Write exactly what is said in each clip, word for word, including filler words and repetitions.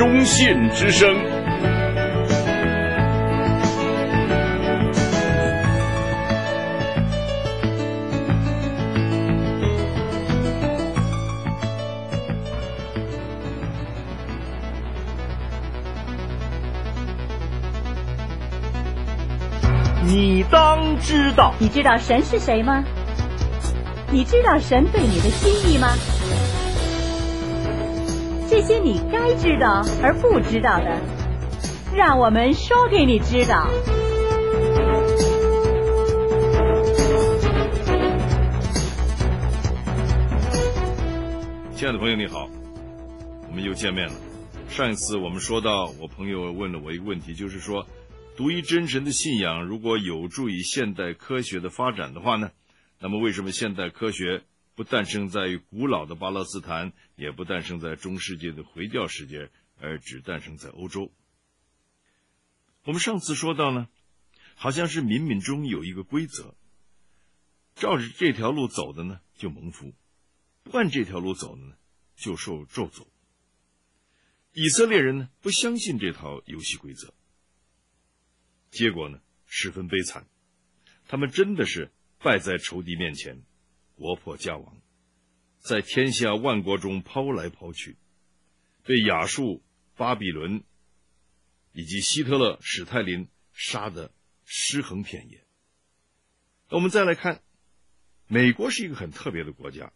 中信之声。你当知道。 你知道神是谁吗？你知道神对你的心意吗？这些你该知道而不知道的，让我们说给你知道。 亲爱的朋友你好，我们又见面了。上一次我们说到，我朋友问了我一个问题，就是说独一真神的信仰如果有助于现代科学的发展的话呢，那么为什么现代科学不诞生在于古老的巴勒斯坦，也不诞生在中世纪的回教世界，而只诞生在欧洲？我们上次说到呢，好像是冥冥中有一个规则，照着这条路走的呢就蒙福，不按这条路走的呢就受咒诅。以色列人呢不相信这套游戏规则，结果呢十分悲惨，他们真的是败在仇敌面前，国破家亡，在天下万国中抛来抛去，被亚述、巴比伦以及希特勒、史泰林杀得尸横遍野。我们再来看，美国是一个很特别的国家。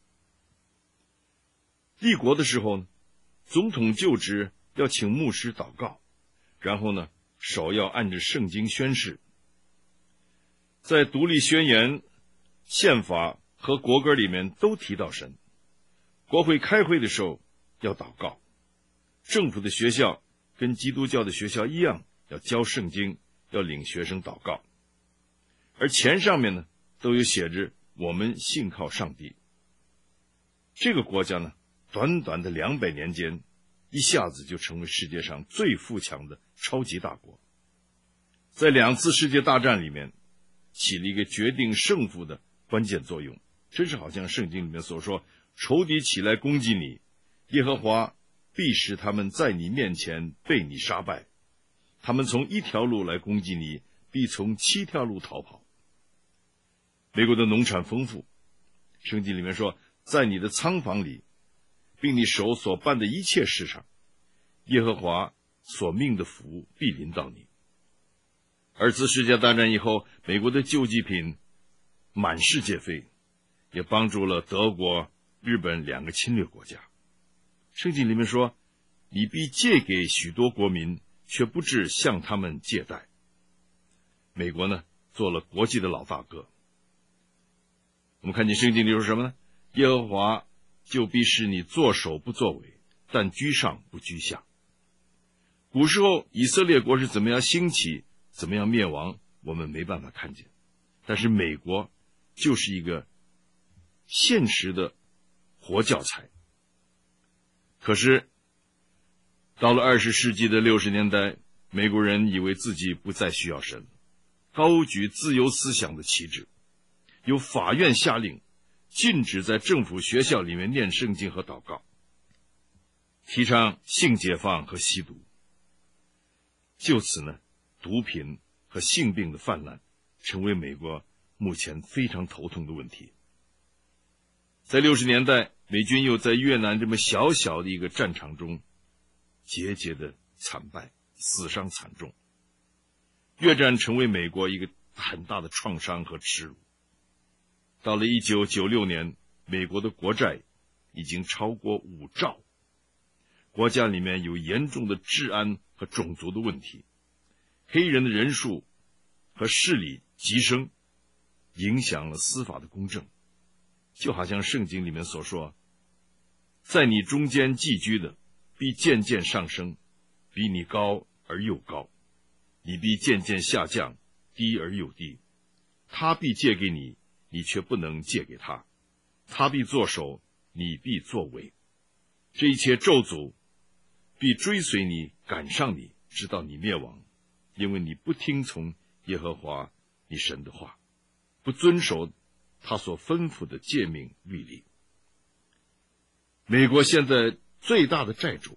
立国的时候呢，总统就职要请牧师祷告，然后呢手要按着圣经宣誓。在独立宣言、宪法和国歌里面都提到神。国会开会的时候要祷告，政府的学校跟基督教的学校一样，要教圣经，要领学生祷告。而钱上面呢都有写着我们信靠上帝。这个国家呢短短的两百年间，一下子就成为世界上最富强的超级大国。在两次世界大战里面起了一个决定胜负的关键作用，真是好像圣经里面所说，仇敌起来攻击你，耶和华必使他们在你面前被你杀败。他们从一条路来攻击你，必从七条路逃跑。美国的农产丰富，圣经里面说，在你的仓房里，并你手所办的一切事上，耶和华所命的福必临到你。二次世界大战以后，美国的救济品满世界飞，也帮助了德国、日本两个侵略国家。圣经里面说，你必借给许多国民，却不致向他们借贷。美国呢做了国际的老大哥。我们看见圣经里说什么呢？耶和华就必使你作首不作尾，但居上不居下。古时候以色列国是怎么样兴起，怎么样灭亡，我们没办法看见。但是美国就是一个现实的活教材。可是到了二十世纪的六十年代，美国人以为自己不再需要神，高举自由思想的旗帜，由法院下令禁止在政府学校里面念圣经和祷告，提倡性解放和吸毒。就此呢，毒品和性病的泛滥成为美国目前非常头痛的问题。在六十年代，美军又在越南这么小小的一个战场中节节的惨败，死伤惨重。越战成为美国一个很大的创伤和耻辱。到了一九九六年，美国的国债已经超过五兆，国家里面有严重的治安和种族的问题，黑人的人数和势力急升，影响了司法的公正。就好像圣经里面所说，在你中间寄居的必渐渐上升，比你高而又高，你必渐渐下降，低而又低。他必借给你，你却不能借给他，他必作首，你必作尾。这一切咒诅必追随你，赶上你，直到你灭亡，因为你不听从耶和华你神的话，不遵守他所吩咐的诫命律例。美国现在最大的债主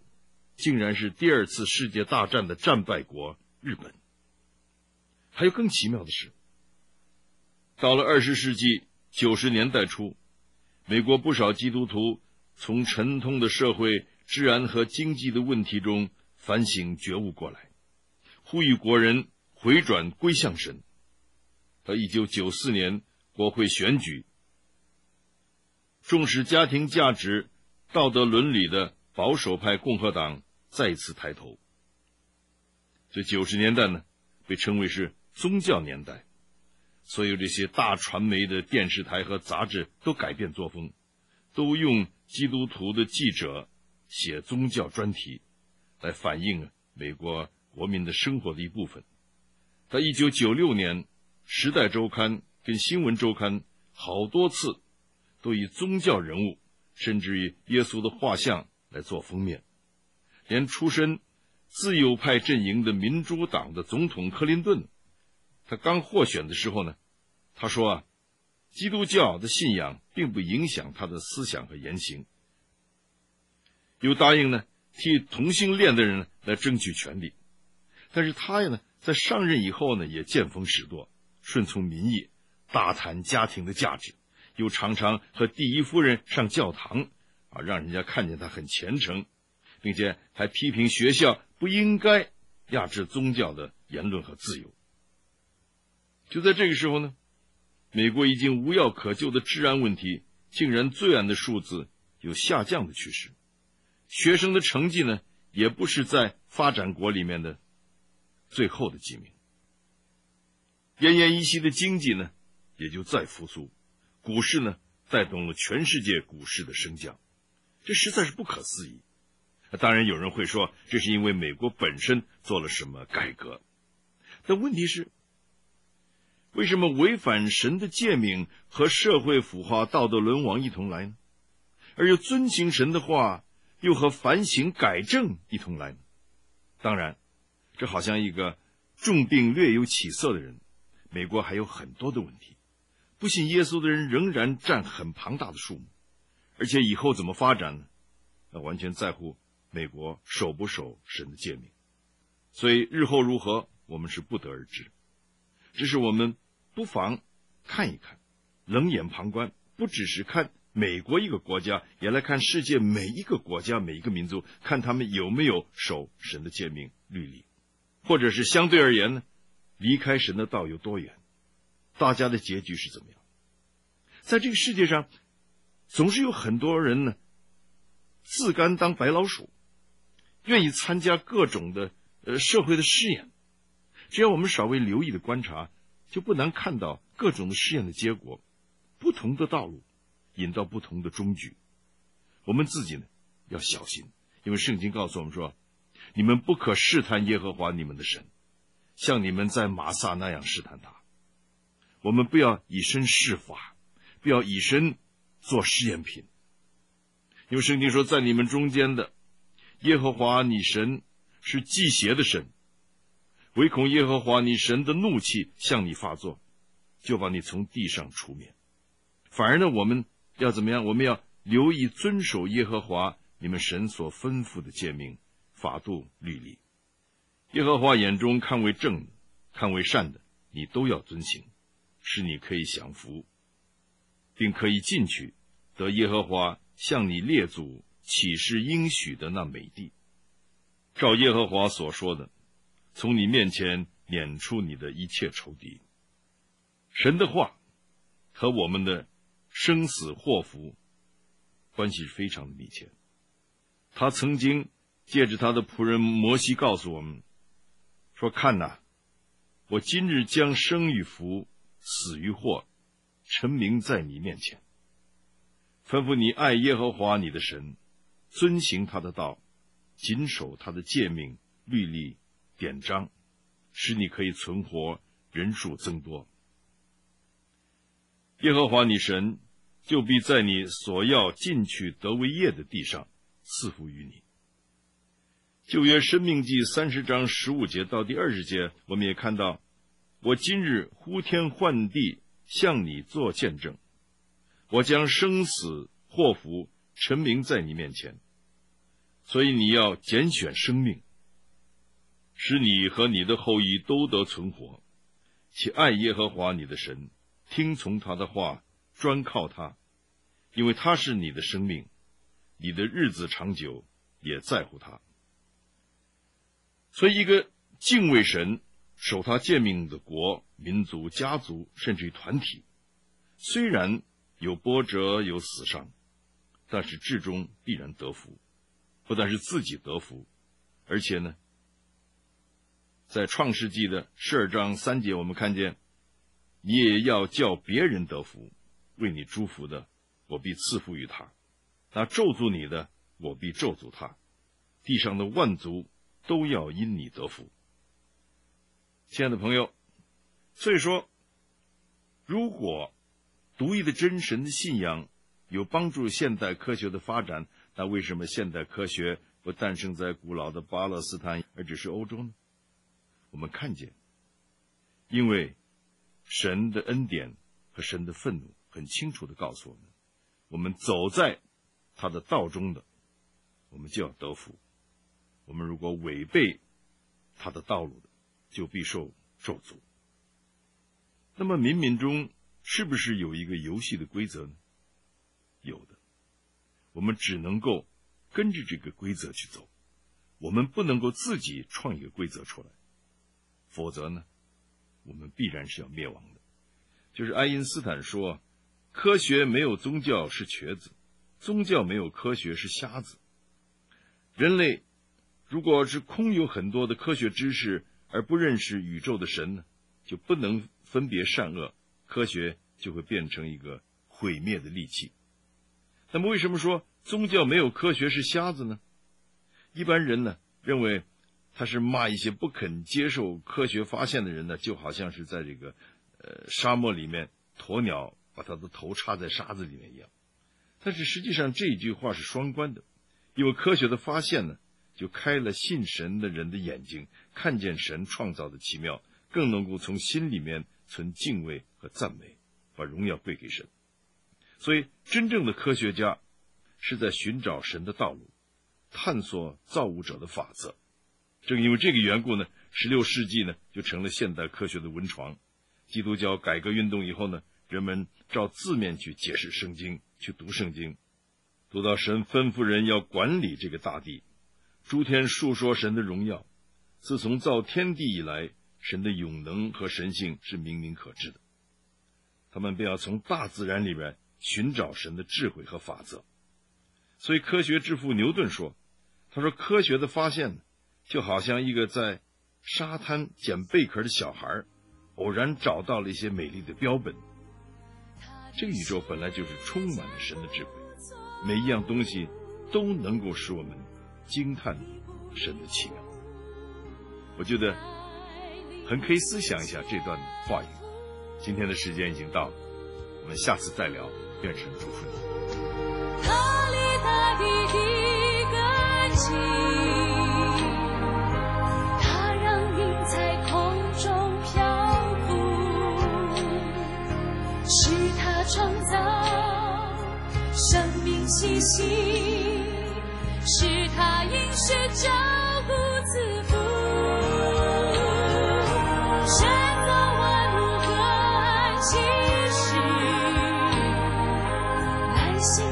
竟然是第二次世界大战的战败国日本。还有更奇妙的是，到了二十世纪九十年代初，美国不少基督徒从沉痛的社会、治安和经济的问题中反省觉悟过来，呼吁国人回转归向神。到一九九四年国会选举，重视家庭价值、道德伦理的保守派共和党再次抬头。这九十年代呢，被称为是宗教年代，所有这些大传媒的电视台和杂志都改变作风，都用基督徒的记者写宗教专题，来反映美国国民的生活的一部分。到一九九六年，时代周刊跟新闻周刊好多次都以宗教人物甚至于耶稣的画像来做封面，连出身自由派阵营的民主党的总统克林顿，他刚获选的时候呢，他说啊，基督教的信仰并不影响他的思想和言行，又答应呢替同性恋的人来争取权利。但是他呀呢，在上任以后呢，也见风使舵，顺从民意，大谈家庭的价值，又常常和第一夫人上教堂啊，让人家看见他很虔诚，并且还批评学校不应该压制宗教的言论和自由。就在这个时候呢，美国已经无药可救的治安问题，竟然罪案的数字有下降的趋势，学生的成绩呢，也不是在发展国里面的最后的几名。奄奄一息的经济呢，也就再复苏，股市呢，带动了全世界股市的升降，这实在是不可思议。当然有人会说，这是因为美国本身做了什么改革，但问题是，为什么违反神的诫命和社会腐化、道德沦亡一同来呢？而又遵行神的话，又和反省改正一同来呢？当然，这好像一个重病略有起色的人，美国还有很多的问题，不信耶稣的人仍然占很庞大的数目，而且以后怎么发展呢？那完全在乎美国守不守神的诫命，所以日后如何，我们是不得而知。只是我们不妨看一看，冷眼旁观，不只是看美国一个国家，也来看世界每一个国家、每一个民族，看他们有没有守神的诫命律例，或者是相对而言呢，离开神的道有多远，大家的结局是怎么样。在这个世界上，总是有很多人呢，自甘当白老鼠，愿意参加各种的呃社会的试验。只要我们稍微留意的观察，就不难看到各种的试验的结果，不同的道路引到不同的终局。我们自己呢要小心，因为圣经告诉我们说，你们不可试探耶和华你们的神，像你们在玛撒那样试探他。我们不要以身试法，不要以身做试验品，因为圣经说，在你们中间的耶和华你神是忌邪的神，唯恐耶和华你神的怒气向你发作，就把你从地上除灭。反而呢，我们要怎么样？我们要留意遵守耶和华你们神所吩咐的诫命、法度、律例。耶和华眼中看为正、看为善的，你都要遵行，使你可以享福，并可以进去得耶和华向你列祖起誓应许的那美地。照耶和华所说的，从你面前撵出你的一切仇敌。神的话和我们的生死祸福关系非常的密切。他曾经借着他的仆人摩西告诉我们说，看哪，我今日将生与福、死与祸陈明在你面前，吩咐你爱耶和华你的神，遵行他的道，谨守他的诫命、律例、典章，使你可以存活，人数增多。耶和华你神就必在你所要进去得为业的地上赐福于你。旧约申命记三十章十五节到第二十节，我们也看到，我今日呼天唤地向你做见证，我将生死祸福陈明在你面前。 所以你要拣选生命，使你和你的后裔都得存活，且爱耶和华你的神，听从他的话，专靠他，因为他是你的生命，你的日子长久，也在乎他。所以一个敬畏神、守他诫命的国、民族、家族，甚至于团体，虽然有波折有死伤，但是至终必然得福。不但是自己得福，而且呢，在创世纪的十二章三节，我们看见，你也要叫别人得福，为你祝福的，我必赐福于他；那咒诅你的，我必咒诅他。地上的万族都要因你得福。亲爱的朋友，所以说，如果独一的真神的信仰有帮助现代科学的发展，那为什么现代科学不诞生在古老的巴勒斯坦，而只是欧洲呢？我们看见，因为神的恩典和神的愤怒很清楚地告诉我们，我们走在他的道中的，我们就要得福；我们如果违背他的道路的，就必受咒诅。那么冥冥中是不是有一个游戏的规则呢？有的，我们只能够跟着这个规则去走，我们不能够自己创一个规则出来，否则呢，我们必然是要灭亡的。就是爱因斯坦说，科学没有宗教是瘸子，宗教没有科学是瞎子。人类如果是空有很多的科学知识，而不认识宇宙的神呢，就不能分别善恶，科学就会变成一个毁灭的利器。那么为什么说宗教没有科学是瞎子呢？一般人呢认为他是骂一些不肯接受科学发现的人呢，就好像是在这个呃沙漠里面鸵鸟把他的头插在沙子里面一样。但是实际上这一句话是双关的，因为科学的发现呢，就开了信神的人的眼睛，看见神创造的奇妙，更能够从心里面存敬畏和赞美，把荣耀归给神。所以真正的科学家是在寻找神的道路，探索造物者的法则。正因为这个缘故呢，十六世纪呢就成了现代科学的温床。基督教改革运动以后呢，人们照字面去解释圣经，去读圣经，读到神吩咐人要管理这个大地，诸天述说神的荣耀。自从造天地以来，神的永能和神性是明明可知的。他们便要从大自然里面寻找神的智慧和法则。所以科学之父牛顿说，他说科学的发现就好像一个在沙滩捡贝壳的小孩偶然找到了一些美丽的标本。这个宇宙本来就是充满了神的智慧，每一样东西都能够使我们惊叹神的奇妙。我觉得很可以思想一下这段话语。今天的时间已经到了，我们下次再聊。愿神祝福你。 他离大地的根基，他让云在空中漂浮，是他创造生命气息，是他应许照顾自负。神造万物和爱其实，耐心